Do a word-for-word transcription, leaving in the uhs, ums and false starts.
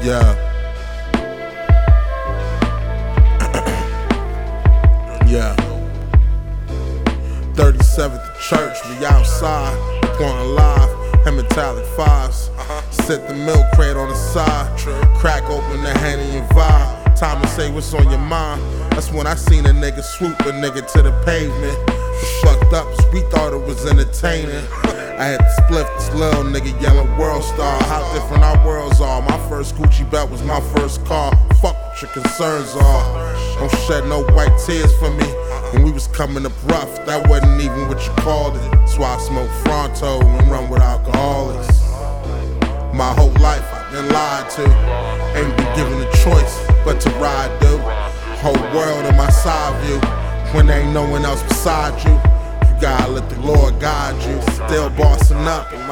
Yeah. Yeah. thirty-seventh Church, we outside, pouring live, and metallic fives. Set the milk crate on the side, crack open the Henny and vibe. Time to say what's on your mind. That's when I seen a nigga swoop a nigga to the pavement. It's fucked up, we thought it was entertaining. I had to split this little nigga yelling world star. How different our worlds are. My first Gucci belt was my first car. Fuck what your concerns are. Don't shed no white tears for me. When we was coming up rough, that wasn't even what you called it. That's why I smoke Fronto and run with alcoholics. My whole life I've been lied to. Ain't been given a choice but to ride, dude. Whole world in my side view. When there ain't no one else beside you, you gotta let the Lord guide you. Still bossing up.